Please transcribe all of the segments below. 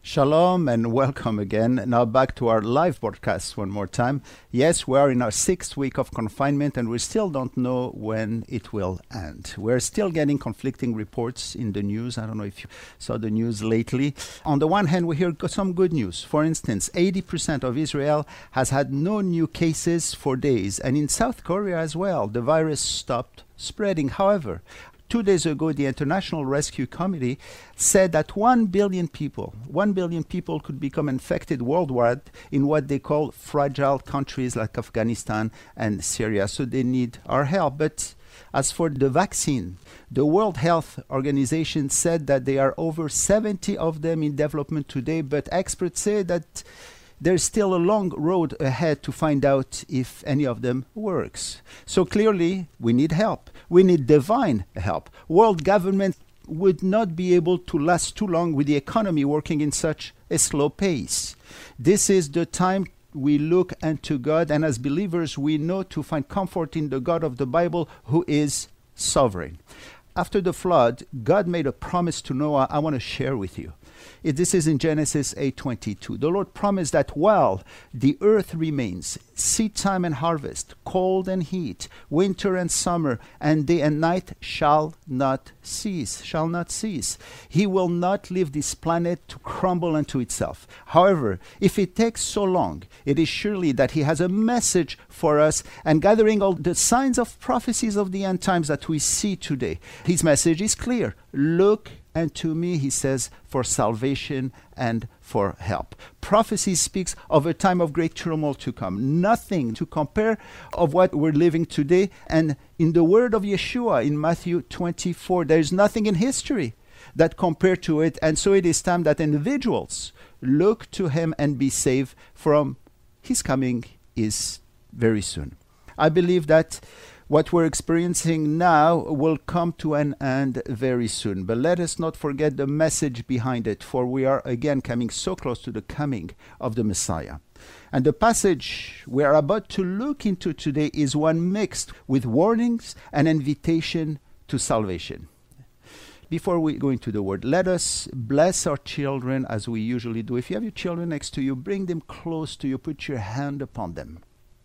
Shalom and welcome again. Now back to our live broadcast one more time. Yes, we are in our 6th week of confinement and we still don't know when it will end. We're still getting conflicting reports in the news. I don't know if you saw the news lately. On the one hand, we hear some good news. For instance, 80% of Israel has had no new cases for days. And in South Korea as well, the virus stopped spreading. However, 2 days ago, the International Rescue Committee said that 1 billion people could become infected worldwide in what they call fragile countries like Afghanistan and Syria. So they need our help. But as for the vaccine, the World Health Organization said that there are over 70 of them in development today, but experts say that there's still a long road ahead to find out if any of them works. So clearly, we need help. We need divine help. World government would not be able to last too long with the economy working in such a slow pace. This is the time we look unto God, and as believers, we know to find comfort in the God of the Bible who is sovereign. After the flood, God made a promise to Noah I want to share with you. This is in Genesis 8:22. The Lord promised that while the earth remains, seed time and harvest, cold and heat, winter and summer, and day and night shall not cease. He will not leave this planet to crumble unto itself. However, if it takes so long, it is surely that he has a message for us, and gathering all the signs of prophecies of the end times that we see today, his message is clear. Look and to me, he says, for salvation and for help. Prophecy speaks of a time of great turmoil to come. Nothing to compare of what we're living today. And in the word of Yeshua in Matthew 24, there's nothing in history that compared to it. And so it is time that individuals look to him and be saved from his coming is very soon. I believe that what we're experiencing now will come to an end very soon. But let us not forget the message behind it, for we are again coming so close to the coming of the Messiah. And the passage we are about to look into today is one mixed with warnings and invitation to salvation. Before we go into the word, let us bless our children as we usually do. If you have your children next to you, bring them close to you, put your hand upon them.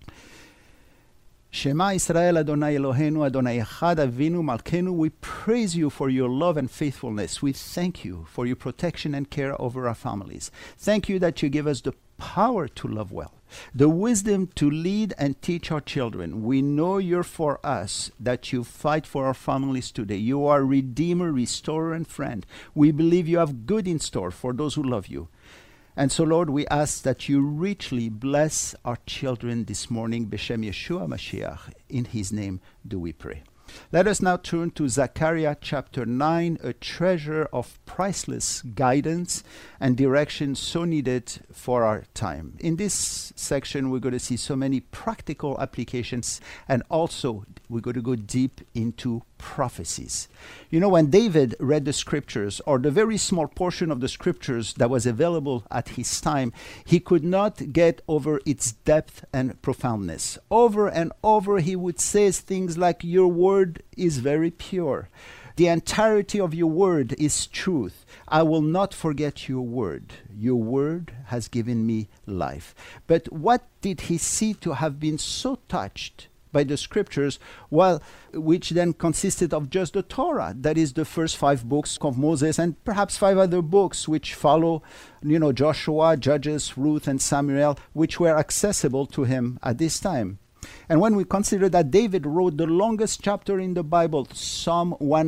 Shema Israel Adonai Eloheinu Adonai Echad Avinu Malkeinu. We praise you for your love and faithfulness. We thank you for your protection and care over our families. Thank you that you give us the power to love well, the wisdom to lead and teach our children. We know you're for us, that you fight for our families today. You are Redeemer, Restorer, and Friend. We believe you have good in store for those who love you. And so, Lord, we ask that you richly bless our children this morning. B'Shem Yeshua Mashiach. In his name do we pray. Let us now turn to Zechariah chapter 9, a treasure of priceless guidance and direction so needed for our time. In this section, we're going to see so many practical applications, and also we're going to go deep into prophecies. You know, when David read the scriptures, or the very small portion of the scriptures that was available at his time, he could not get over its depth and profoundness. Over and over, he would say things like, your word is very pure. The entirety of your word is truth. I will not forget your word. Your word has given me life. But what did he see to have been so touched by the scriptures, which then consisted of just the Torah, that is the first 5 books of Moses, and perhaps 5 other books which follow, Joshua, Judges, Ruth, and Samuel, which were accessible to him at this time. And when we consider that David wrote the longest chapter in the Bible, Psalm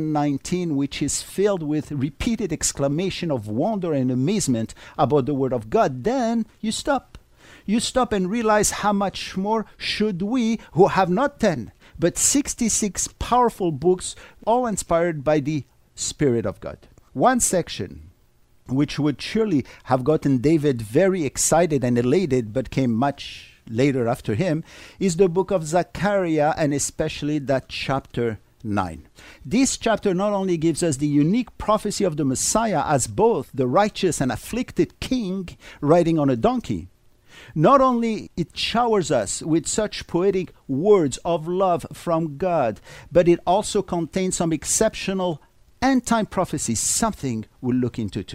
119, which is filled with repeated exclamation of wonder and amazement about the word of God, then you stop. You stop and realize how much more should we, who have not 10, but 66 powerful books, all inspired by the Spirit of God. One section, which would surely have gotten David very excited and elated, but came much later after him, is the book of Zechariah, and especially that chapter 9. This chapter not only gives us the unique prophecy of the Messiah as both the righteous and afflicted king riding on a donkey, not only it showers us with such poetic words of love from God, but it also contains some exceptional end-time prophecies, something we'll look into today.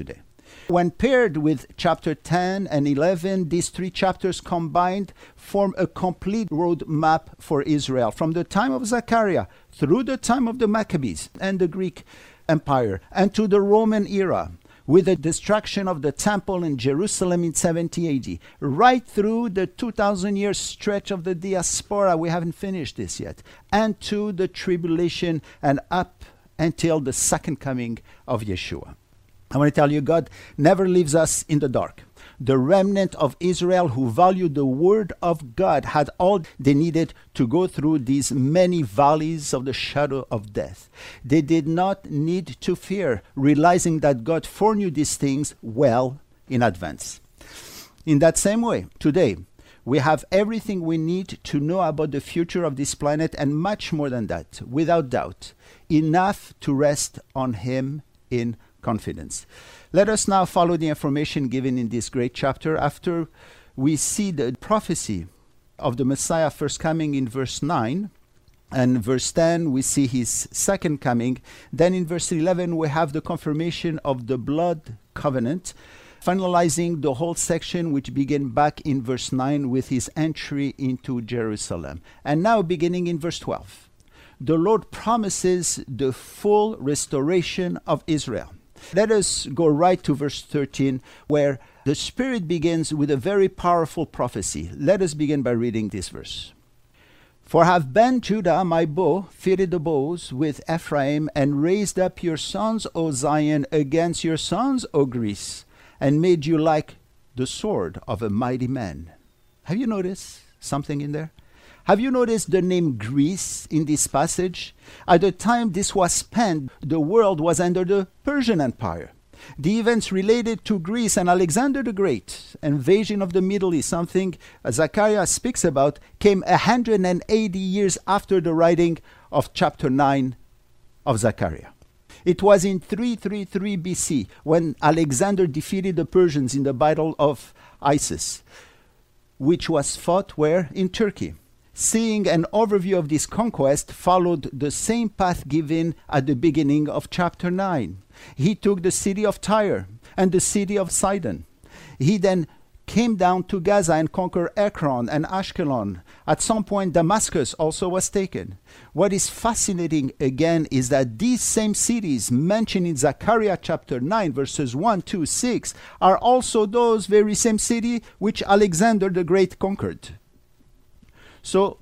When paired with chapter 10 and 11, these three chapters combined form a complete roadmap for Israel from the time of Zechariah through the time of the Maccabees and the Greek Empire and to the Roman era, with the destruction of the temple in Jerusalem in 70 AD, right through the 2,000-year stretch of the diaspora, we haven't finished this yet, and to the tribulation and up until the second coming of Yeshua. I want to tell you, God never leaves us in the dark. The remnant of Israel who valued the word of God had all they needed to go through these many valleys of the shadow of death. They did not need to fear, realizing that God foreknew these things well in advance. In that same way, today, we have everything we need to know about the future of this planet and much more than that, without doubt, enough to rest on Him in confidence. Let us now follow the information given in this great chapter after we see the prophecy of the Messiah first coming in verse 9. And verse 10, we see his second coming. Then in verse 11, we have the confirmation of the blood covenant, finalizing the whole section which began back in verse 9 with his entry into Jerusalem. And now beginning in verse 12, the Lord promises the full restoration of Israel. Let us go right to verse 13, where the Spirit begins with a very powerful prophecy. Let us begin by reading this verse. For have bent Judah my bow, fitted the bows with Ephraim, and raised up your sons, O Zion, against your sons, O Greece, and made you like the sword of a mighty man. Have you noticed something in there? Have you noticed the name Greece in this passage? At the time this was penned, the world was under the Persian Empire. The events related to Greece and Alexander the Great, invasion of the Middle East, something Zechariah speaks about, came 180 years after the writing of chapter 9 of Zechariah. It was in 333 BC when Alexander defeated the Persians in the Battle of Issus, which was fought where? In Turkey. Seeing an overview of this conquest followed the same path given at the beginning of chapter 9. He took the city of Tyre and the city of Sidon. He then came down to Gaza and conquered Ekron and Ashkelon. At some point, Damascus also was taken. What is fascinating again is that these same cities mentioned in Zechariah chapter 9, verses 1, 2, 6, are also those very same cities which Alexander the Great conquered. So,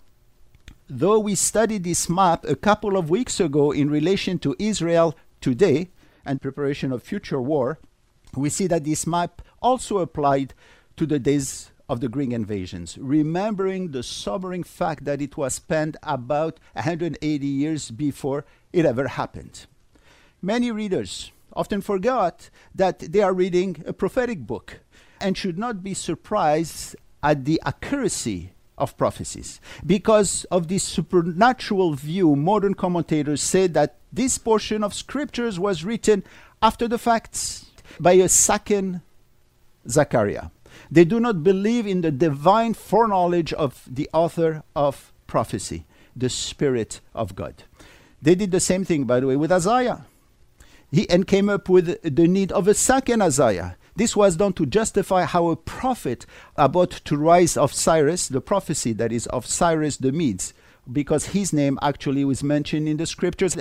though we studied this map a couple of weeks ago in relation to Israel today and preparation of future war, we see that this map also applied to the days of the Greek invasions, remembering the sobering fact that it was penned about 180 years before it ever happened. Many readers often forgot that they are reading a prophetic book and should not be surprised at the accuracy of prophecies. Because of this supernatural view, modern commentators say that this portion of scriptures was written after the facts by a second Zechariah. They do not believe in the divine foreknowledge of the author of prophecy, the Spirit of God. They did the same thing, by the way, with Isaiah. And came up with the need of a second Isaiah. This was done to justify how a prophet about to rise of Cyrus, the prophecy that is of Cyrus the Medes, because his name actually was mentioned in the scriptures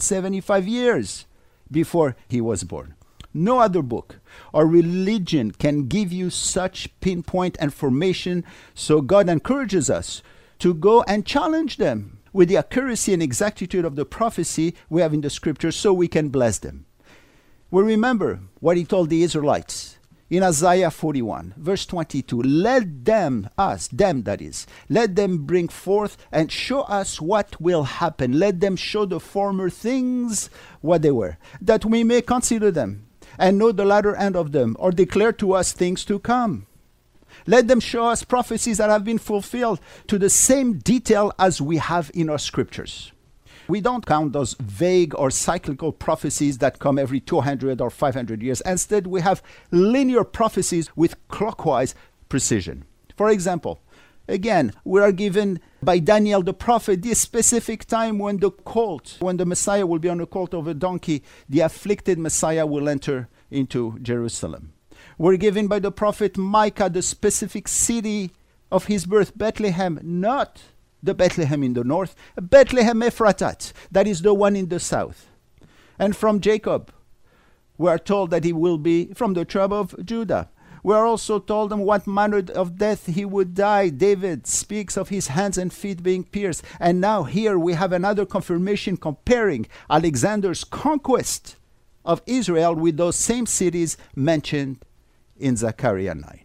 175 years before he was born. No other book or religion can give you such pinpoint information, so God encourages us to go and challenge them with the accuracy and exactitude of the prophecy we have in the scriptures so we can bless them. We remember what he told the Israelites in Isaiah 41, verse 22. Let them, us, them that is, let them bring forth and show us what will happen. Let them show the former things what they were, that we may consider them and know the latter end of them, or declare to us things to come. Let them show us prophecies that have been fulfilled to the same detail as we have in our scriptures. We don't count those vague or cyclical prophecies that come every 200 or 500 years. Instead, we have linear prophecies with clockwise precision. For example, again, we are given by Daniel the prophet this specific time when the Messiah will be on a colt of a donkey, the afflicted Messiah will enter into Jerusalem. Were given by the prophet Micah the specific city of his birth, Bethlehem, not the Bethlehem in the north, Bethlehem Ephratat, that is the one in the south. And from Jacob, we are told that he will be from the tribe of Judah. We are also told on what manner of death he would die. David speaks of his hands and feet being pierced. And now here we have another confirmation comparing Alexander's conquest of Israel with those same cities mentioned in Zechariah 9.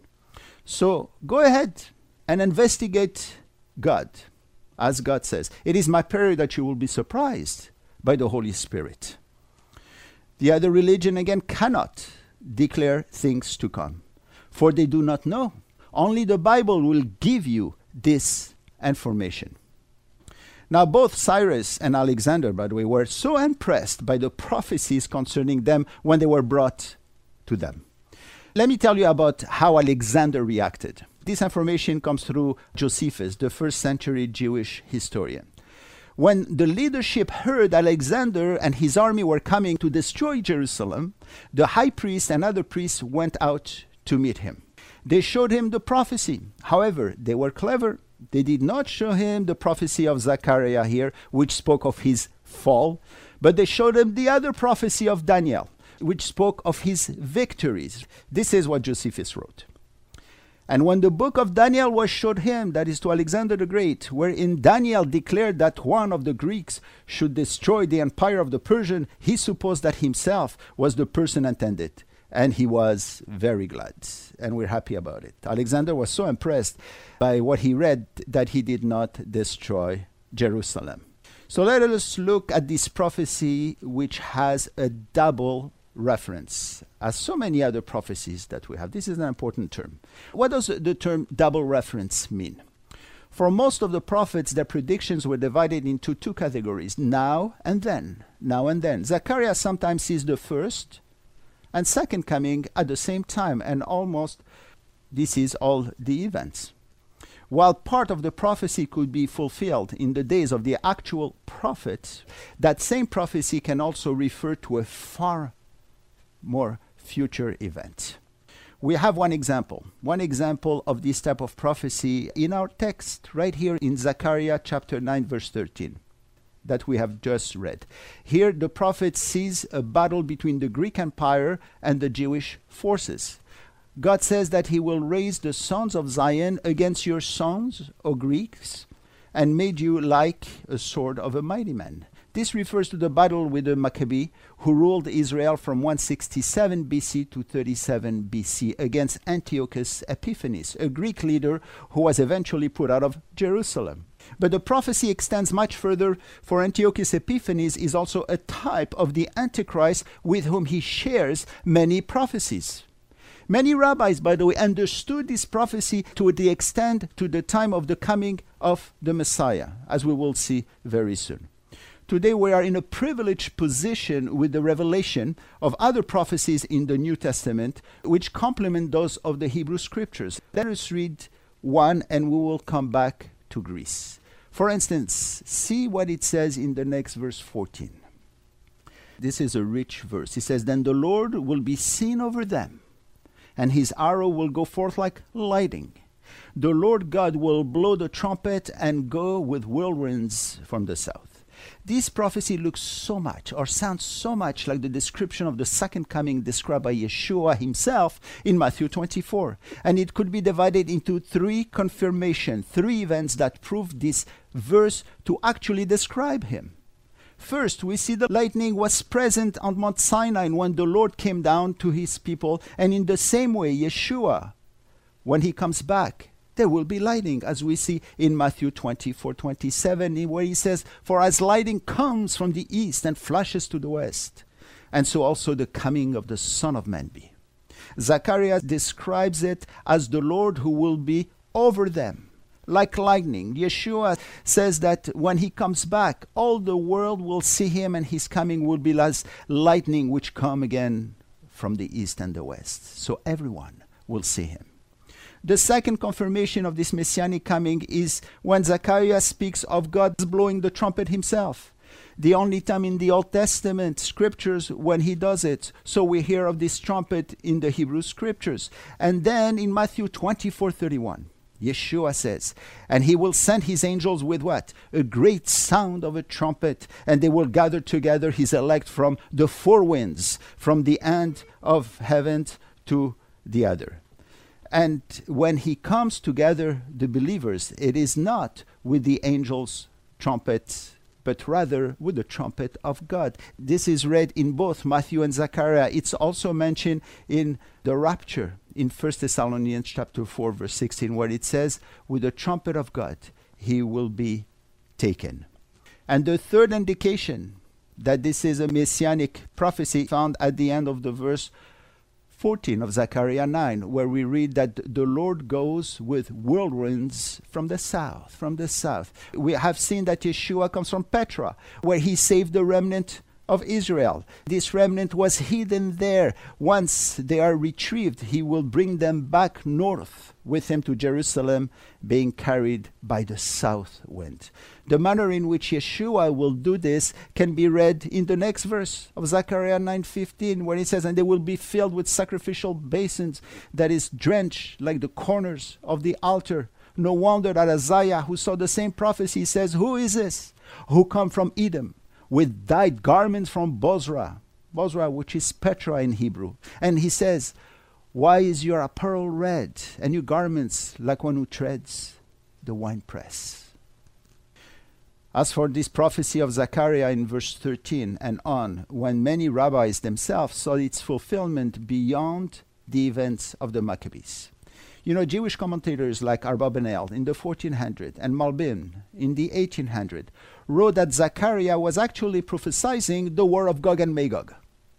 So go ahead and investigate God, as God says. It is my prayer that you will be surprised by the Holy Spirit. The other religion, again, cannot declare things to come, for they do not know. Only the Bible will give you this information. Now, both Cyrus and Alexander, by the way, were so impressed by the prophecies concerning them when they were brought to them. Let me tell you about how Alexander reacted. This information comes through Josephus, the first century Jewish historian. When the leadership heard Alexander and his army were coming to destroy Jerusalem, the high priest and other priests went out to meet him. They showed him the prophecy. However, they were clever. They did not show him the prophecy of Zechariah here, which spoke of his fall, but they showed him the other prophecy of Daniel, which spoke of his victories. This is what Josephus wrote. And when the book of Daniel was showed him, that is to Alexander the Great, wherein Daniel declared that one of the Greeks should destroy the empire of the Persian, he supposed that himself was the person intended. And he was very glad. And we're happy about it. Alexander was so impressed by what he read that he did not destroy Jerusalem. So let us look at this prophecy, which has a double reference, as so many other prophecies that we have. This is an important term. What does the term double reference mean? For most of the prophets, their predictions were divided into two categories, now and then. Now and then. Zechariah sometimes sees the first and second coming at the same time, and almost this is all the events. While part of the prophecy could be fulfilled in the days of the actual prophet, that same prophecy can also refer to a far more future event. We have one example of this type of prophecy in our text right here in Zechariah chapter 9 verse 13 that we have just read. Here the prophet sees a battle between the Greek Empire and the Jewish forces. God says that he will raise the sons of Zion against your sons, O Greeks, and made you like a sword of a mighty man. This refers to the battle with the Maccabee, who ruled Israel from 167 BC to 37 BC against Antiochus Epiphanes, a Greek leader who was eventually put out of Jerusalem. But the prophecy extends much further, for Antiochus Epiphanes is also a type of the Antichrist with whom he shares many prophecies. Many rabbis, by the way, understood this prophecy to the extent to the time of the coming of the Messiah, as we will see very soon. Today we are in a privileged position with the revelation of other prophecies in the New Testament, which complement those of the Hebrew Scriptures. Let us read one and we will come back to Greece. For instance, see what it says in the next verse 14. This is a rich verse. It says, "Then the Lord will be seen over them, and his arrow will go forth like lightning. The Lord God will blow the trumpet and go with whirlwinds from the south." This prophecy looks so much, or sounds so much like the description of the second coming described by Yeshua himself in Matthew 24. And it could be divided into three confirmations, three events that prove this verse to actually describe him. First, we see the lightning was present on Mount Sinai when the Lord came down to his people. And in the same way, Yeshua, when he comes back, there will be lightning, as we see in Matthew 24:27, where he says, "For as lightning comes from the east and flashes to the west, and so also the coming of the Son of Man be." Zechariah describes it as the Lord who will be over them, like lightning. Yeshua says that when he comes back, all the world will see him, and his coming will be as lightning which come again from the east and the west. So everyone will see him. The second confirmation of this messianic coming is when Zechariah speaks of God blowing the trumpet himself. the only time in the Old Testament scriptures when he does it. So we hear of this trumpet in the Hebrew scriptures. And then in Matthew 24:31, Yeshua says, and he will send his angels with what? A great sound of a trumpet, and they will gather together his elect from the four winds, from the end of heaven to the other. And when he comes to gather the believers, it is not with the angels' trumpet, but rather with the trumpet of God. This is read in both Matthew and Zechariah. It's also mentioned in the rapture in 1 Thessalonians chapter 4, verse 16, where it says, with the trumpet of God, he will be taken. And the third indication that this is a messianic prophecy found at the end of the verse 14 of Zechariah 9, where we read that the Lord goes with whirlwinds from the south, We have seen that Yeshua comes from Petra, where he saved the remnant of Israel. This remnant was hidden there. Once they are retrieved, he will bring them back north with him to Jerusalem, being carried by the south wind. The manner in which Yeshua will do this can be read in the next verse of Zechariah 9:15, where it says, and they will be filled with sacrificial basins that is drenched like the corners of the altar. No wonder that Isaiah, who saw the same prophecy, says, who is this who come from Edom with dyed garments from Bozrah, which is Petra in Hebrew. And he says, why is your apparel red and your garments like one who treads the winepress? As for this prophecy of Zechariah in verse 13 and on, when many rabbis themselves saw its fulfillment beyond the events of the Maccabees. You know, Jewish commentators like Arbabanel in the 1400 and Malbim in the 1800 wrote that Zechariah was actually prophesying the war of Gog and Magog.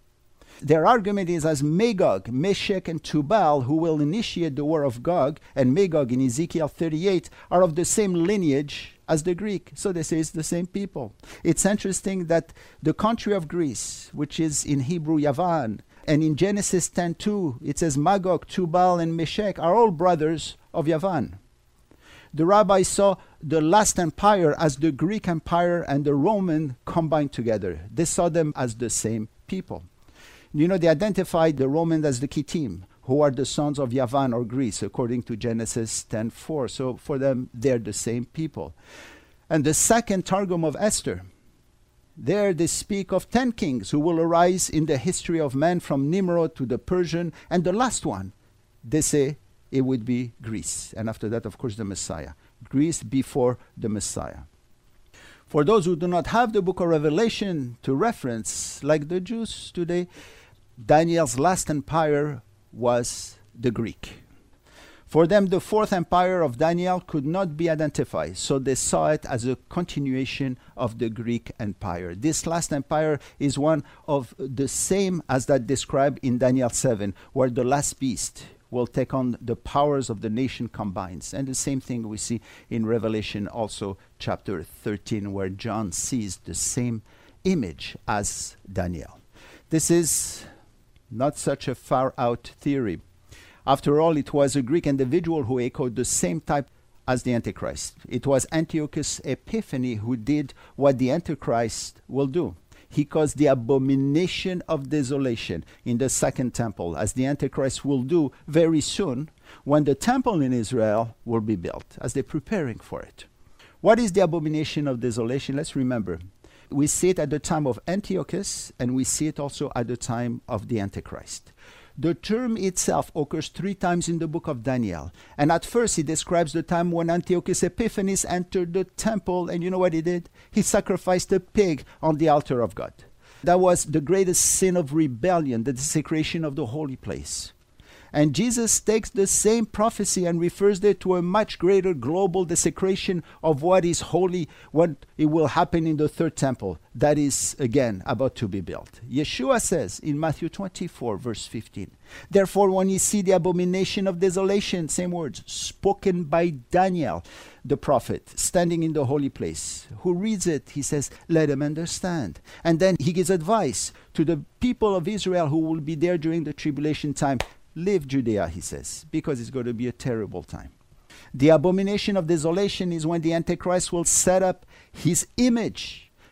Their argument is as Magog, Meshech, and Tubal, who will initiate the war of Gog and Magog in Ezekiel 38, are of the same lineage as the Greek. So they say it's the same people. It's interesting that the country of Greece, which is in Hebrew Yavan, and in Genesis 10:2, it says Magog, Tubal, and Meshech are all brothers of Yavan. The rabbis saw the last empire as the Greek Empire and the Roman combined together. They saw them as the same people. You know, they identified the Romans as the Kittim, who are the sons of Yavan or Greece, according to Genesis 10:4. So for them, they're the same people. And the second Targum of Esther, there they speak of 10 kings who will arise in the history of man from Nimrod to the Persian. And the last one, they say it would be Greece. And after that, of course, the Messiah. Greece before the Messiah. For those who do not have the book of Revelation to reference, like the Jews today, Daniel's last empire was the Greek. For them, the fourth empire of Daniel could not be identified, so they saw it as a continuation of the Greek empire. This last empire is one of the same as that described in Daniel 7, where the last beast will take on the powers of the nation combined. And the same thing we see in Revelation also chapter 13, where John sees the same image as Daniel. This is not such a far out theory. After all, it was a Greek individual who echoed the same type as the Antichrist. It was Antiochus Epiphanes who did what the Antichrist will do. He caused the abomination of desolation in the second temple, as the Antichrist will do very soon when the temple in Israel will be built, as they're preparing for it. What is the abomination of desolation? Let's remember. We see it at the time of Antiochus, and we see it also at the time of the Antichrist. The term itself occurs 3 times in the book of Daniel. And at first, he describes the time when Antiochus Epiphanes entered the temple. And you know what he did? He sacrificed a pig on the altar of God. That was the greatest sin of rebellion, the desecration of the holy place. And Jesus takes the same prophecy and refers it to a much greater global desecration of what is holy, what it will happen in the third temple that is, again, about to be built. Yeshua says in Matthew 24, verse 15, therefore, when you see the abomination of desolation, same words, spoken by Daniel, the prophet, standing in the holy place, who reads it, he says, let him understand. And then he gives advice to the people of Israel who will be there during the tribulation time. Leave Judea, he says, because it's going to be a terrible time. The abomination of desolation is when the Antichrist will set up his image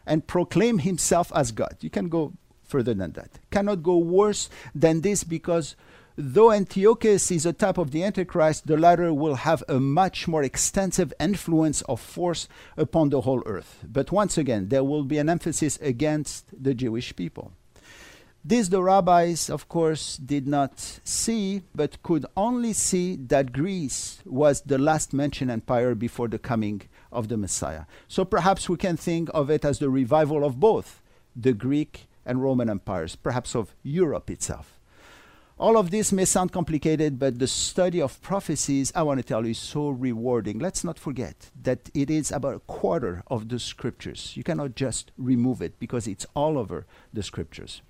and proclaim himself as God. You can go further than that. Cannot go worse than this, because though Antiochus is a type of the Antichrist, the latter will have a much more extensive influence of force upon the whole earth. But once again, there will be an emphasis against the Jewish people. This the rabbis, of course, did not see, but could only see that Greece was the last mentioned empire before the coming of the Messiah. So perhaps we can think of it as the revival of both the Greek and Roman empires, perhaps of Europe itself. All of this may sound complicated, but the study of prophecies, I want to tell you, is so rewarding. Let's not forget that it is about a quarter of the scriptures. You cannot just remove it because it's all over the scriptures.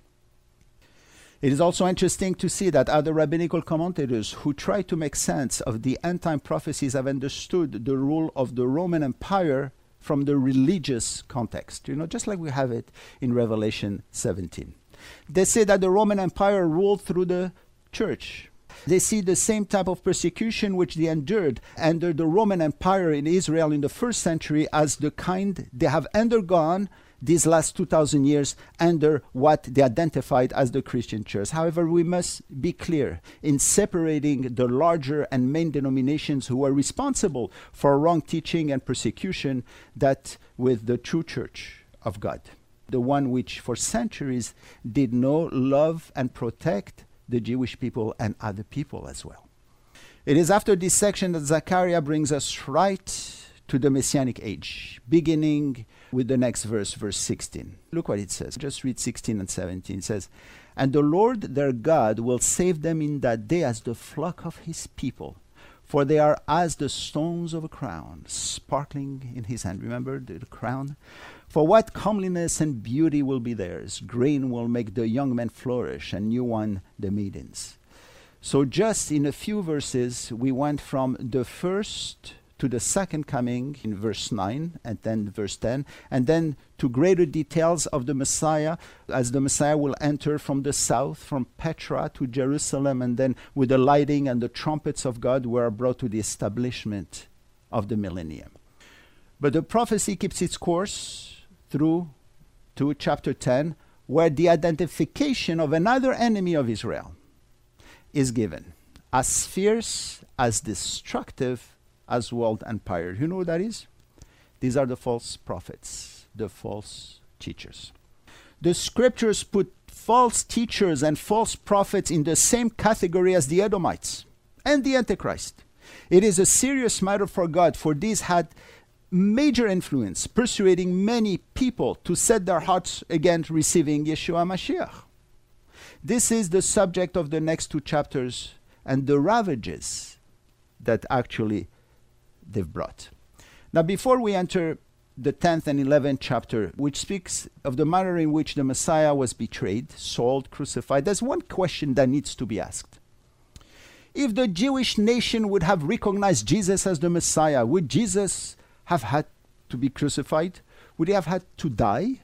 It is also interesting to see that other rabbinical commentators who try to make sense of the end-time prophecies have understood the rule of the Roman Empire from the religious context, just like we have it in Revelation 17. They say that the Roman Empire ruled through the church. They see the same type of persecution which they endured under the Roman Empire in Israel in the first century as the kind they have undergone these last 2,000 years under what they identified as the Christian church. However, we must be clear in separating the larger and main denominations who were responsible for wrong teaching and persecution that with the true church of God, the one which for centuries did know, love, and protect the Jewish people and other people as well. It is after this section that Zechariah brings us right to the Messianic age, beginning with the next verse, verse 16. Look what it says. Just read 16 and 17. It says, "And the Lord their God will save them in that day as the flock of his people, for they are as the stones of a crown, sparkling in his hand." Remember the crown? "For what comeliness and beauty will be theirs. Grain will make the young men flourish, and new wine the maidens." So just in a few verses, we went from the first to the second coming in verse 9 and then verse 10, and then to greater details of the Messiah, as the Messiah will enter from the south, from Petra to Jerusalem, and then with the lighting and the trumpets of God, we are brought to the establishment of the millennium. But the prophecy keeps its course through to chapter 10, where the identification of another enemy of Israel is given, as fierce, as destructive as world empire. You know what that is? These are the false prophets, the false teachers. The scriptures put false teachers and false prophets in the same category as the Edomites and the Antichrist. It is a serious matter for God, for these had major influence, persuading many people to set their hearts against receiving Yeshua Mashiach. This is the subject of the next two chapters and the ravages that actually they've brought. Now, before we enter the 10th and 11th chapter, which speaks of the manner in which the Messiah was betrayed, sold, crucified, there's one question that needs to be asked. If the Jewish nation would have recognized Jesus as the Messiah, would Jesus have had to be crucified? Would he have had to die?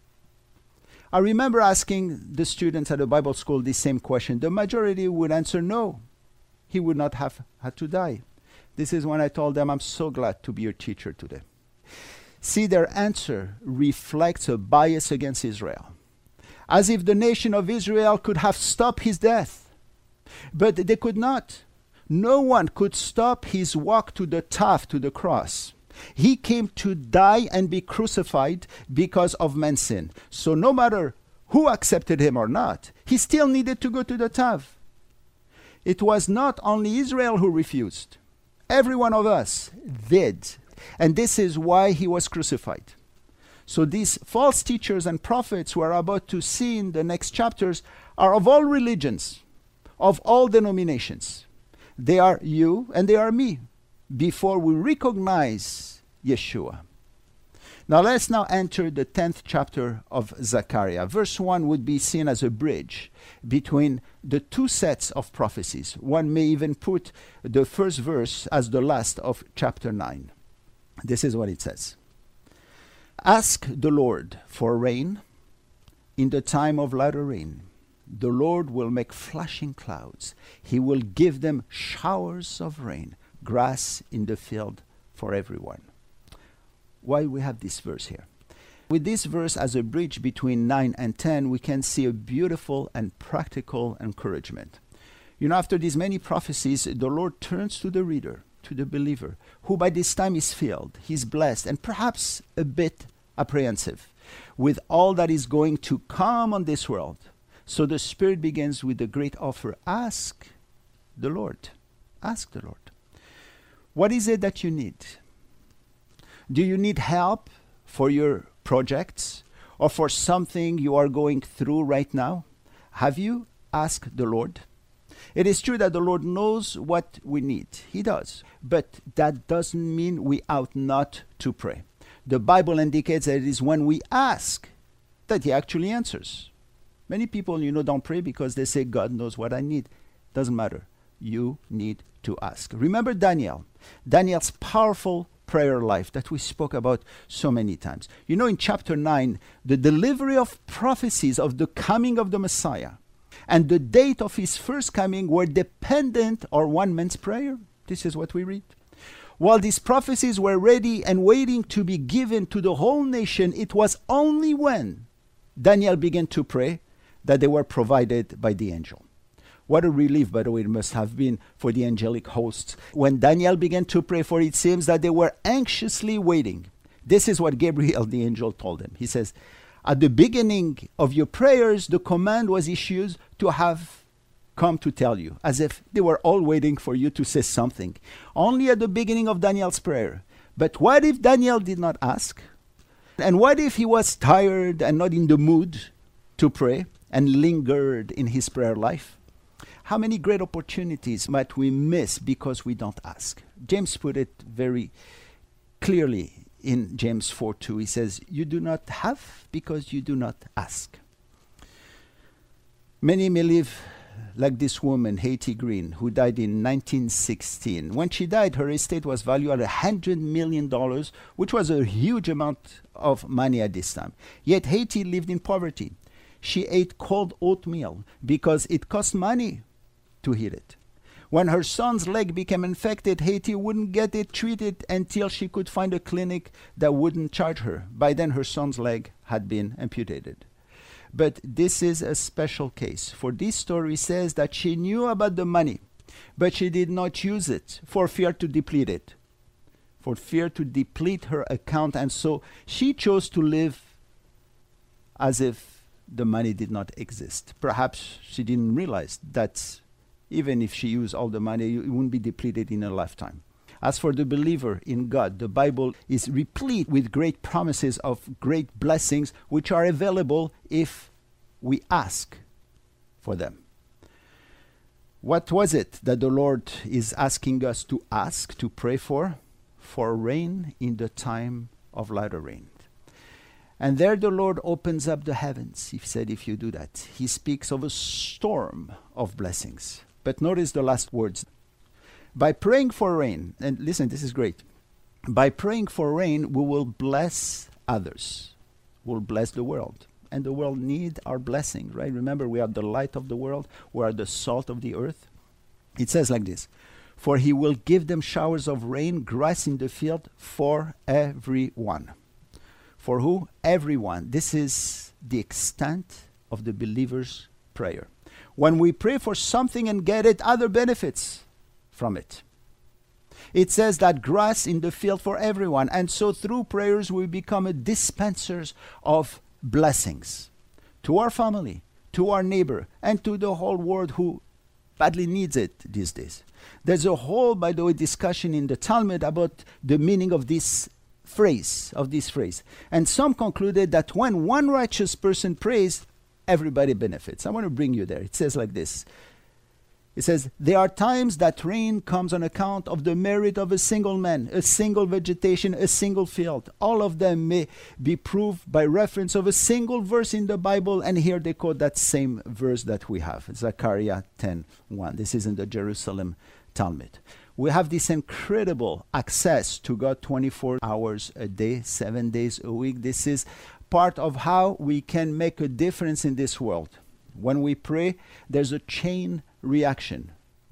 I remember asking the students at the Bible school this same question. The majority would answer no. He would not have had to die. This is when I told them, I'm so glad to be your teacher today. See, their answer reflects a bias against Israel, as if the nation of Israel could have stopped his death. But they could not. No one could stop his walk to the Tav, to the cross. He came to die and be crucified because of man's sin. So no matter who accepted him or not, he still needed to go to the Tav. It was not only Israel who refused. Every one of us did. And this is why he was crucified. So these false teachers and prophets who are about to see in the next chapters are of all religions, of all denominations. They are you and they are me before we recognize Yeshua. Now let's now enter the 10th chapter of Zechariah. Verse 1 would be seen as a bridge between the two sets of prophecies. One may even put the first verse as the last of chapter 9. This is what it says. Ask the Lord for rain in the time of latter rain. The Lord will make flashing clouds. He will give them showers of rain, grass in the field for everyone. Why we have this verse here? with this verse as a bridge between 9 and 10, we can see a beautiful and practical encouragement. You know, after these many prophecies, the Lord turns to the reader, to the believer, who by this time is filled, he's blessed, and perhaps a bit apprehensive with all that is going to come on this world. So the Spirit begins with the great offer. Ask the Lord. Ask the Lord. What is it that you need? Do you need help for your projects or for something you are going through right now? Have you asked the Lord? It is true that the Lord knows what we need. He does. But that doesn't mean we ought not to pray. The Bible indicates that it is when we ask that He actually answers. Many people, don't pray because they say, God knows what I need. Doesn't matter. You need to ask. Remember Daniel. Daniel's powerful prayer life that we spoke about so many times. In chapter 9, the delivery of prophecies of the coming of the Messiah and the date of his first coming were dependent on one man's prayer. This is what we read. While these prophecies were ready and waiting to be given to the whole nation, it was only when Daniel began to pray that they were provided by the angel. What a relief, by the way, it must have been for the angelic hosts. When Daniel began to pray, for it seems that they were anxiously waiting. This is what Gabriel, the angel, told them. He says, at the beginning of your prayers, the command was issued to have come to tell you, as if they were all waiting for you to say something. Only at the beginning of Daniel's prayer. But what if Daniel did not ask? And what if he was tired and not in the mood to pray and lingered in his prayer life? How many great opportunities might we miss because we don't ask? James put it very clearly in James 4:2. He says, you do not have because you do not ask. Many may live like this woman, Haiti Green, who died in 1916. When she died, her estate was valued at $100 million, which was a huge amount of money at this time. Yet Haiti lived in poverty. She ate cold oatmeal because it cost money to heat it. When her son's leg became infected, Haiti wouldn't get it treated until she could find a clinic that wouldn't charge her. By then, her son's leg had been amputated. But this is a special case, for this story says that she knew about the money, but she did not use it for fear to deplete it, for fear to deplete her account, and so she chose to live as if the money did not exist. Perhaps she didn't realize that even if she used all the money, it wouldn't be depleted in a lifetime. As for the believer in God, the Bible is replete with great promises of great blessings which are available if we ask for them. What was it that the Lord is asking us to ask, to pray for? For rain in the time of latter rain. And there the Lord opens up the heavens. He said, if you do that, He speaks of a storm of blessings. But notice the last words. By praying for rain, and listen, this is great. By praying for rain, we will bless others. We'll bless the world. And the world needs our blessing, right? Remember, we are the light of the world. We are the salt of the earth. It says like this. For He will give them showers of rain, grass in the field for everyone. For who? Everyone. This is the extent of the believer's prayer. When we pray for something and get it, other benefits from it. It says that grass in the field for everyone. And so through prayers, we become dispensers of blessings to our family, to our neighbor, and to the whole world who badly needs it these days. There's a whole, by the way, discussion in the Talmud about the meaning of this phrase. And some concluded that when one righteous person prays, everybody benefits. I want to bring you there. It says like this. It says, there are times that rain comes on account of the merit of a single man, a single vegetation, a single field. All of them may be proved by reference of a single verse in the Bible. And here they quote that same verse that we have, Zechariah 10:1. This is in the Jerusalem Talmud. We have this incredible access to God 24 hours a day, 7 days a week. This is part of how we can make a difference in this world. When we pray, there's a chain reaction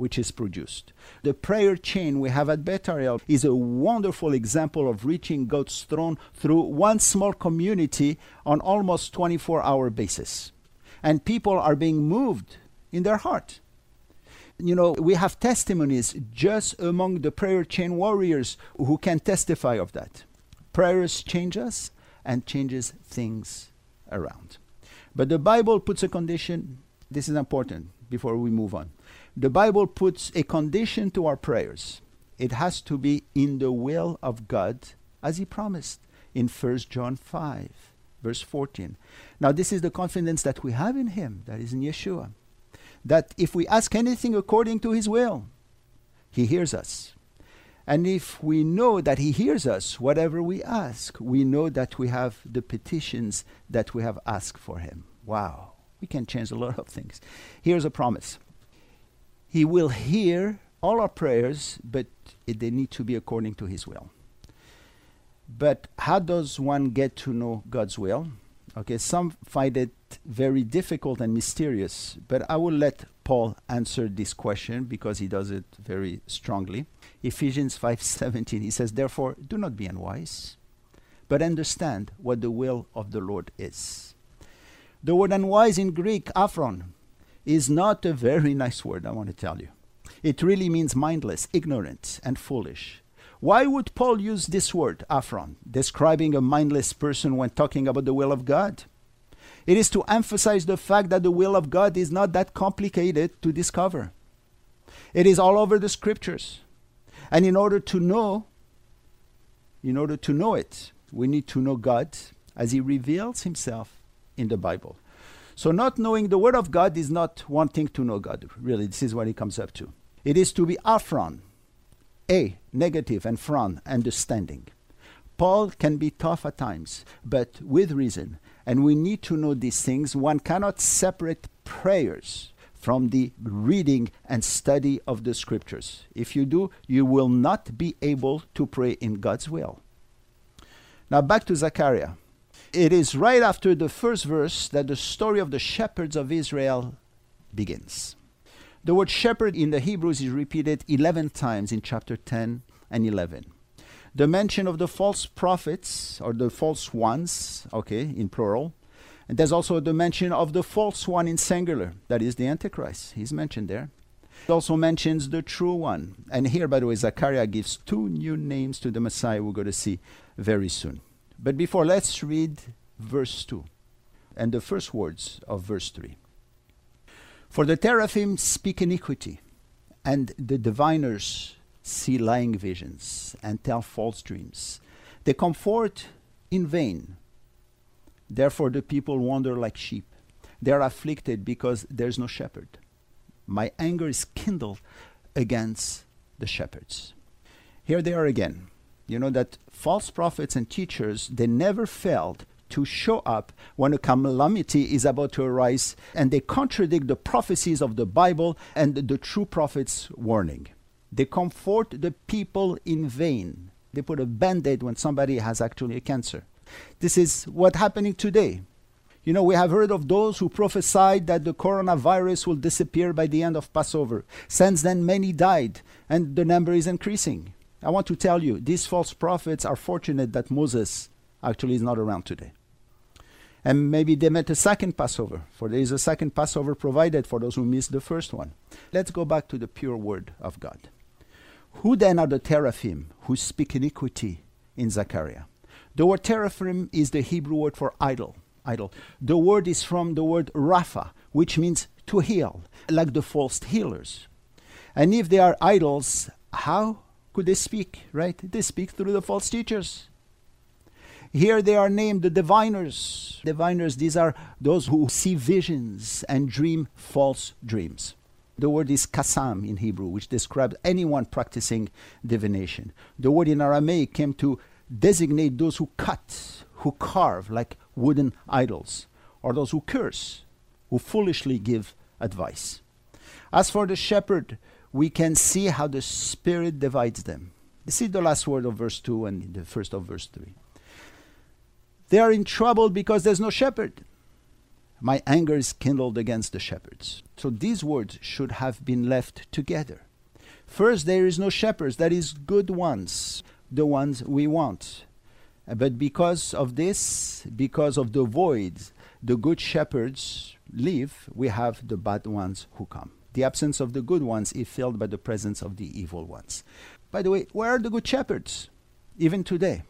which is produced. The prayer chain we have at Beth Ariel is a wonderful example of reaching God's throne through one small community on almost 24-hour basis. And people are being moved in their heart. You know, we have testimonies just among the prayer chain warriors who can testify of that. Prayers change us and changes things around. But the Bible puts a condition. This is important before we move on. The Bible puts a condition to our prayers. It has to be in the will of God, as he promised in 1 John 5, verse 14. Now, this is the confidence that we have in him, that is in Yeshua. That if we ask anything according to his will, he hears us. And if we know that he hears us, whatever we ask, we know that we have the petitions that we have asked for him. Wow, we can change a lot of things. Here's a promise. He will hear all our prayers, but they need to be according to his will. But how does one get to know God's will? Okay, some find it very difficult and mysterious, but I will let Paul answer this question because he does it very strongly. Ephesians 5:17, he says, "Therefore, do not be unwise, but understand what the will of the Lord is." The word unwise in Greek, aphron, is not a very nice word, I want to tell you. It really means mindless, ignorant, and foolish. Why would Paul use this word, aphron, describing a mindless person when talking about the will of God? It is to emphasize the fact that the will of God is not that complicated to discover. It is all over the scriptures. And in order to know it, we need to know God as he reveals himself in the Bible. So not knowing the word of God is not wanting to know God. Really, this is what it comes up to. It is to be aphron, a, negative, and phron, understanding. Paul can be tough at times, but with reason. And we need to know these things. One cannot separate prayers from the reading and study of the scriptures. If you do, you will not be able to pray in God's will. Now back to Zechariah. It is right after the first verse that the story of the shepherds of Israel begins. The word shepherd in the Hebrews is repeated 11 times in chapter 10 and 11. The mention of the false prophets, or the false ones, okay, in plural. And there's also the mention of the false one in singular, that is the Antichrist. He's mentioned there. It also mentions the true one. And here, by the way, Zechariah gives 2 new names to the Messiah we're going to see very soon. But before, let's read verse 2 and the first words of verse 3. For the teraphim speak iniquity, and the diviners see lying visions and tell false dreams. They comfort in vain. Therefore the people wander like sheep. They are afflicted because there's no shepherd. My anger is kindled against the shepherds. Here they are again. You know that false prophets and teachers, they never failed to show up when a calamity is about to arise, and they contradict the prophecies of the Bible and the true prophet's warning. They comfort the people in vain. They put a band-aid when somebody has actually a cancer. This is what's happening today. You know, we have heard of those who prophesied that the coronavirus will disappear by the end of Passover. Since then, many died, and the number is increasing. I want to tell you, these false prophets are fortunate that Moses actually is not around today. And maybe they meant a second Passover, for there is a second Passover provided for those who missed the first one. Let's go back to the pure word of God. Who then are the teraphim who speak iniquity in Zechariah? The word teraphim is the Hebrew word for idol. The word is from the word rapha, which means to heal, like the false healers. And if they are idols, how could they speak, right? They speak through the false teachers. Here they are named the diviners. Diviners, these are those who see visions and dream false dreams. The word is kasam in Hebrew, which describes anyone practicing divination. The word in Aramaic came to designate those who cut, who carve like wooden idols, or those who curse, who foolishly give advice. As for the shepherd, we can see how the Spirit divides them. This is the last word of verse 2 and the first of verse 3. They are in trouble because there's no shepherd. My anger is kindled against the shepherds. So these words should have been left together. First, there is no shepherds, that is good ones, the ones we want. But because of this, because of the void, the good shepherds leave, we have the bad ones who come. The absence of the good ones is filled by the presence of the evil ones. By the way, where are the good shepherds? Even today.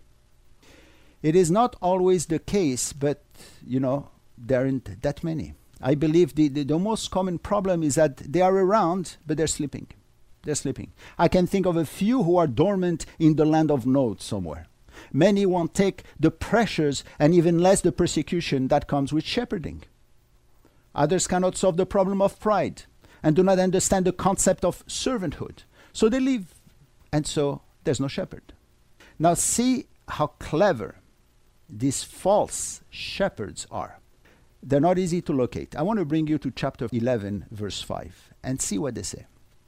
It is not always the case, but, there aren't that many. I believe the most common problem is that they are around, but they're sleeping. They're sleeping. I can think of a few who are dormant in the land of Nod somewhere. Many won't take the pressures and even less the persecution that comes with shepherding. Others cannot solve the problem of pride and do not understand the concept of servanthood. So they leave, and so there's no shepherd. Now see how clever these false shepherds are. They're not easy to locate. I want to bring you to chapter 11, verse 5, and see what they say.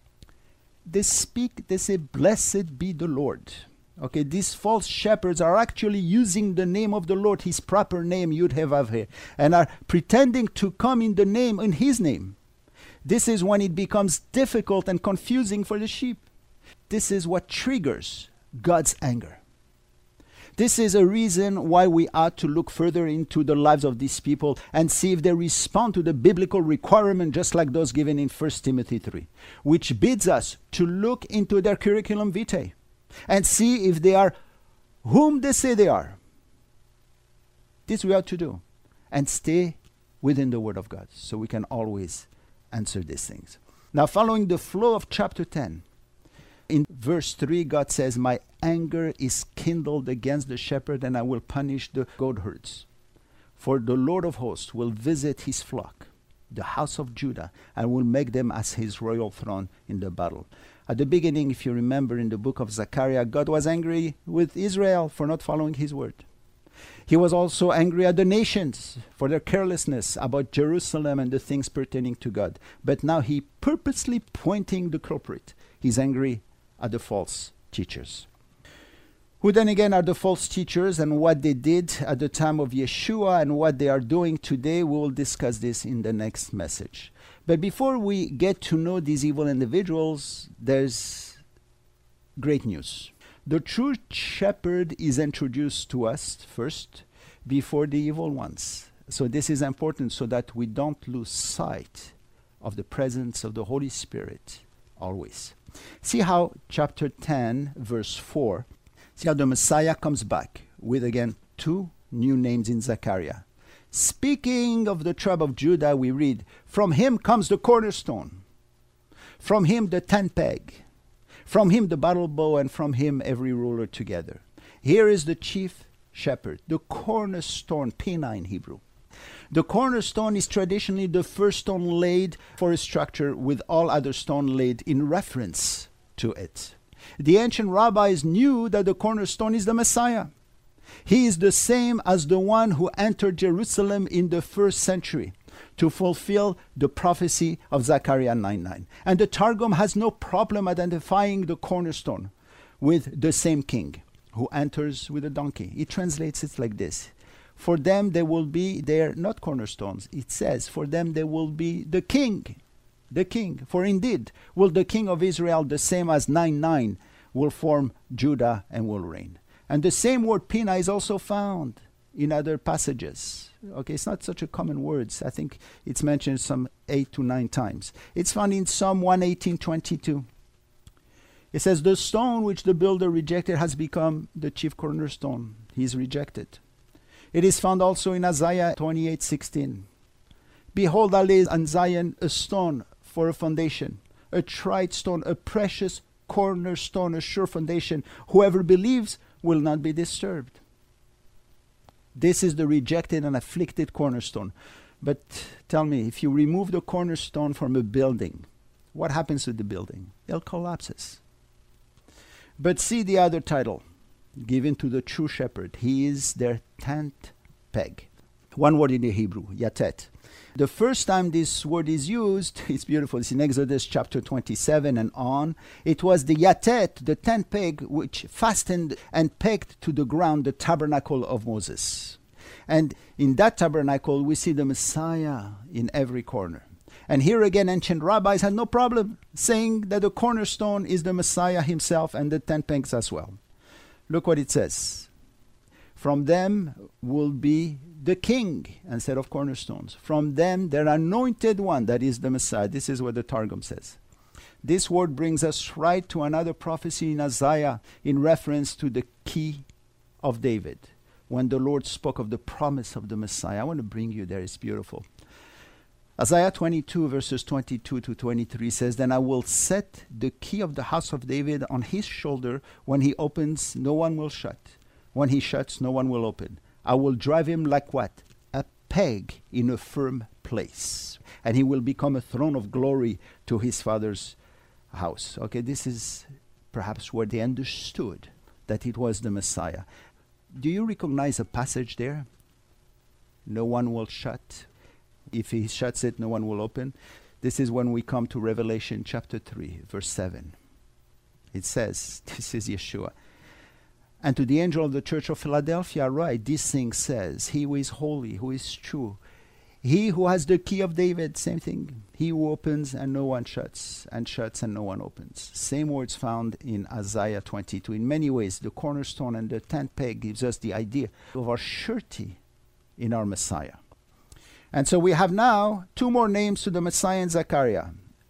They say, blessed be the Lord. Okay, these false shepherds are actually using the name of the Lord, his proper name, Yud-Heh-Vav-Heh, and are pretending to come in his name. This is when it becomes difficult and confusing for the sheep. This is what triggers God's anger. This is a reason why we ought to look further into the lives of these people and see if they respond to the biblical requirement, just like those given in 1 Timothy 3, which bids us to look into their curriculum vitae and see if they are whom they say they are. This we ought to do and stay within the Word of God so we can always answer these things. Now, following the flow of chapter 10, in verse 3, God says, my anger is kindled against the shepherd, and I will punish the goatherds. For the Lord of hosts will visit his flock, the house of Judah, and will make them as his royal throne in the battle. At the beginning, if you remember in the book of Zechariah, God was angry with Israel for not following his word. He was also angry at the nations for their carelessness about Jerusalem and the things pertaining to God. But now he purposely pointing the culprit. He's angry at the false teachers. Who then again are the false teachers and what they did at the time of Yeshua and what they are doing today? We will discuss this in the next message. But before we get to know these evil individuals, there's great news. The true shepherd is introduced to us first before the evil ones. So this is important so that we don't lose sight of the presence of the Holy Spirit always. See how chapter 10, verse 4, see how the Messiah comes back with again two new names in Zechariah. Speaking of the tribe of Judah, we read, from him comes the cornerstone, from him the tent peg, from him the battle bow, and from him every ruler together. Here is the chief shepherd, the cornerstone, Pina in Hebrew. The cornerstone is traditionally the first stone laid for a structure with all other stone laid in reference to it. The ancient rabbis knew that the cornerstone is the Messiah. He is the same as the one who entered Jerusalem in the first century to fulfill the prophecy of Zechariah 9:9. And the Targum has no problem identifying the cornerstone with the same king who enters with a donkey. It translates it like this. For them they will be, they're not cornerstones. It says, for them they will be the king. The king. For indeed, will the king of Israel, the same as 9:9, will form Judah and will reign. And the same word Pina is also found in other passages. Okay, it's not such a common word. I think it's mentioned some 8 to 9 times. It's found in Psalm 118:22. It says, the stone which the builder rejected has become the chief cornerstone. He is rejected. It is found also in Isaiah 28:16. Behold, I lay on Zion a stone for a foundation, a tried stone, a precious cornerstone, a sure foundation. Whoever believes will not be disturbed. This is the rejected and afflicted cornerstone. But tell me, if you remove the cornerstone from a building, what happens to the building? It collapses. But see the other title given to the true shepherd. He is their tent peg. One word in the Hebrew, yatet. The first time this word is used, it's beautiful. It's in Exodus chapter 27 and on. It was the yatet, the tent peg, which fastened and pegged to the ground the tabernacle of Moses. And in that tabernacle, we see the Messiah in every corner. And here again, ancient rabbis had no problem saying that the cornerstone is the Messiah himself and the 10 pegs as well. Look what it says. From them will be the king instead of cornerstones. From them, their anointed one, that is the Messiah. This is what the Targum says. This word brings us right to another prophecy in Isaiah in reference to the key of David, when the Lord spoke of the promise of the Messiah. I want to bring you there. It's beautiful. Isaiah 22 verses 22 to 23 says, Then I will set the key of the house of David on his shoulder. When he opens, no one will shut. When he shuts, no one will open. I will drive him like what? A peg in a firm place. And he will become a throne of glory to his father's house. Okay, this is perhaps where they understood that it was the Messiah. Do you recognize a passage there? No one will shut. If he shuts it, no one will open. This is when we come to Revelation chapter 3, verse 7. It says, this is Yeshua. And to the angel of the church of Philadelphia write, this thing says, He who is holy, who is true, he who has the key of David, same thing. He who opens and no one shuts, and shuts and no one opens. Same words found in Isaiah 22. In many ways, the cornerstone and the 10th peg gives us the idea of our surety in our Messiah. And so we have now 2 more names to the Messiah in Zechariah,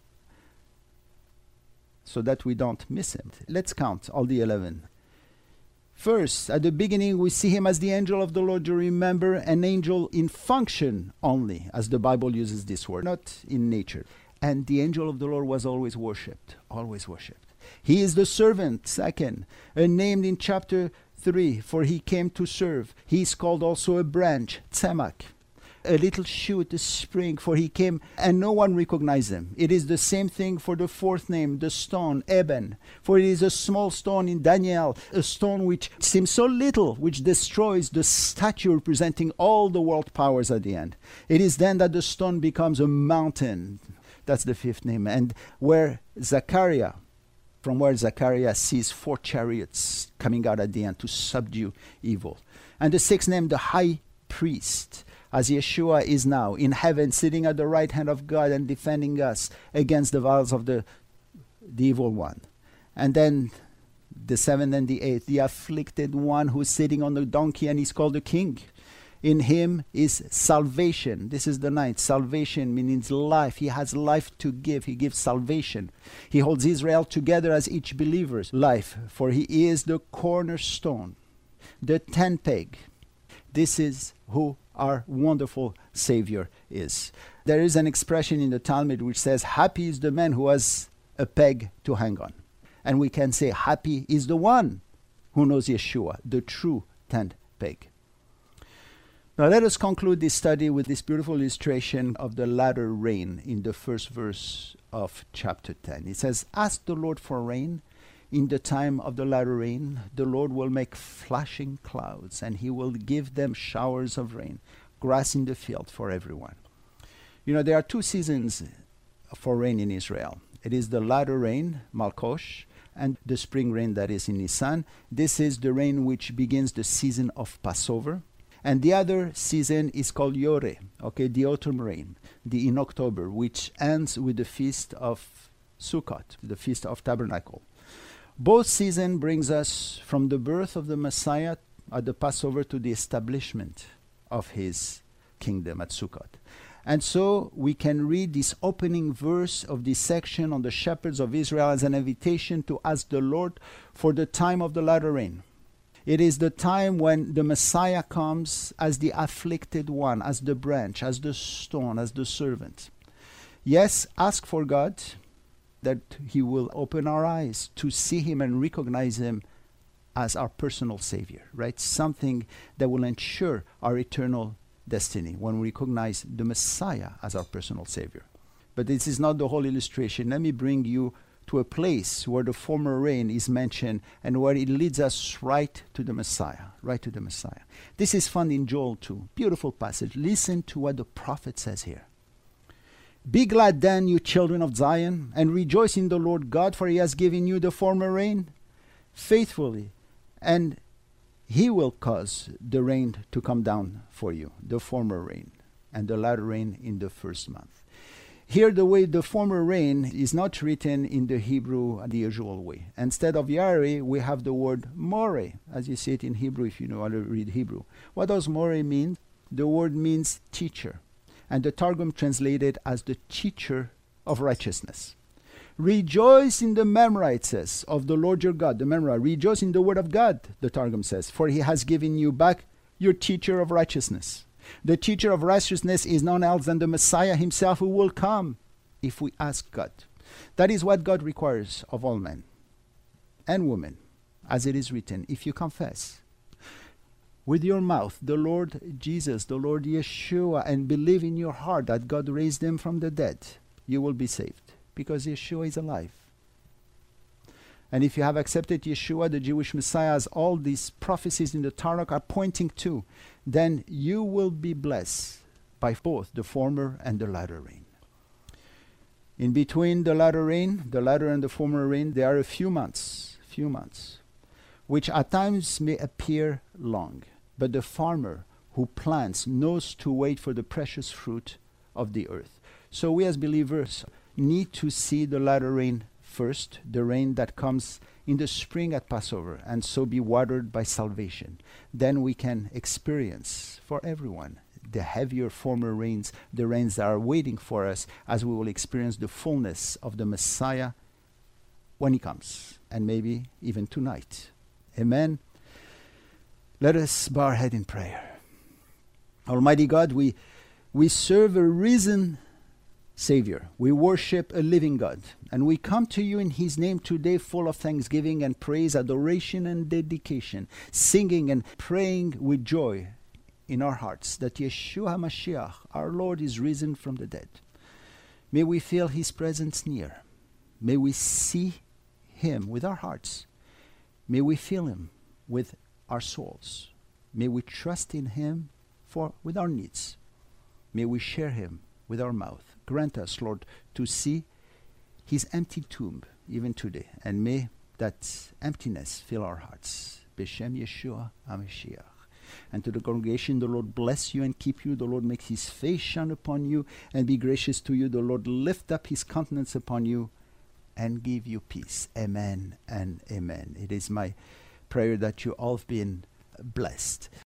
so that we don't miss him. Let's count all the 11. First, at the beginning, we see him as the angel of the Lord. You remember, an angel in function only, as the Bible uses this word, not in nature. And the angel of the Lord was always worshipped, always worshipped. He is the servant, second, named in chapter 3, for he came to serve. He is called also a branch, tzemach. A little shoot, a spring, for he came and no one recognized him. It is the same thing for the 4th name, the stone, Eben. For it is a small stone in Daniel, a stone which seems so little, which destroys the statue representing all the world powers at the end. It is then that the stone becomes a mountain. That's the 5th name. And from where Zechariah sees 4 chariots coming out at the end to subdue evil. And the 6th name, the high priest, as Yeshua is now in heaven, sitting at the right hand of God and defending us against the vials of the evil one. And then the 7th and the 8th, the afflicted one who's sitting on the donkey, and he's called the king. In him is salvation. This is the 9th. Salvation means life. He has life to give. He gives salvation. He holds Israel together as each believer's life, for he is the cornerstone, the 10th peg. This is who our wonderful Savior is. There is an expression in the Talmud which says, happy is the man who has a peg to hang on. And we can say, happy is the one who knows Yeshua, the true 10th peg. Now let us conclude this study with this beautiful illustration of the latter rain in the first verse of chapter 10. It says, ask the Lord for rain. In the time of the latter rain, the Lord will make flashing clouds, and he will give them showers of rain, grass in the field for everyone. You know, there are 2 seasons for rain in Israel. It is the latter rain, Malkosh, and the spring rain that is in Nisan. This is the rain which begins the season of Passover. And the other season is called Yore, okay, the autumn rain, in October, which ends with the feast of Sukkot, the feast of Tabernacle. Both seasons brings us from the birth of the Messiah at the Passover to the establishment of his kingdom at Sukkot. And so we can read this opening verse of this section on the shepherds of Israel as an invitation to ask the Lord for the time of the latter rain. It is the time when the Messiah comes as the afflicted one, as the branch, as the stone, as the servant. Yes, ask for God that he will open our eyes to see him and recognize him as our personal Savior, right? Something that will ensure our eternal destiny when we recognize the Messiah as our personal Savior. But this is not the whole illustration. Let me bring you to a place where the former rain is mentioned and where it leads us right to the Messiah, right to the Messiah. This is found in Joel 2. Beautiful passage. Listen to what the prophet says here. Be glad then, you children of Zion, and rejoice in the Lord God, for he has given you the former rain faithfully, and He will cause the rain to come down for you, the former rain, and the latter rain in the first month. Here, the way the former rain is not written in the Hebrew the usual way. Instead of Yari, we have the word More, as you see it in Hebrew if you know how to read Hebrew. What does More mean? The word means teacher, and the Targum translated as the teacher of righteousness. Rejoice in the Memra, it says, of the Lord your God, the Memra. Rejoice in the word of God, the Targum says, for he has given you back your teacher of righteousness. The teacher of righteousness is none else than the Messiah himself, who will come if we ask God. That is what God requires of all men and women, as it is written, if you confess with your mouth the Lord Jesus, the Lord Yeshua, and believe in your heart that God raised him from the dead, you will be saved, because Yeshua is alive. And if you have accepted Yeshua, the Jewish Messiah, as all these prophecies in the Tanakh are pointing to, then you will be blessed by both the former and the latter rain. In between the latter and the former rain, there are a few months, which at times may appear long. But the farmer who plants knows to wait for the precious fruit of the earth. So we as believers need to see the latter rain first, the rain that comes in the spring at Passover, and so be watered by salvation. Then we can experience for everyone the heavier former rains, the rains that are waiting for us, as we will experience the fullness of the Messiah when he comes, and maybe even tonight. Amen. Let us bow our head in prayer. Almighty God, we serve a risen Savior. We worship a living God. And we come to you in his name today full of thanksgiving and praise, adoration and dedication, singing and praying with joy in our hearts that Yeshua HaMashiach, our Lord, is risen from the dead. May we feel his presence near. May we see him with our hearts. May we feel him with our souls. May we trust in him with our needs. May we share him with our mouth. Grant us, Lord, to see his empty tomb even today, and may that emptiness fill our hearts. B'Shem Yeshua HaMashiach. And to the congregation, the Lord bless you and keep you. The Lord make his face shine upon you and be gracious to you. The Lord lift up his countenance upon you and give you peace. Amen and amen. It is my prayer that you all have been blessed.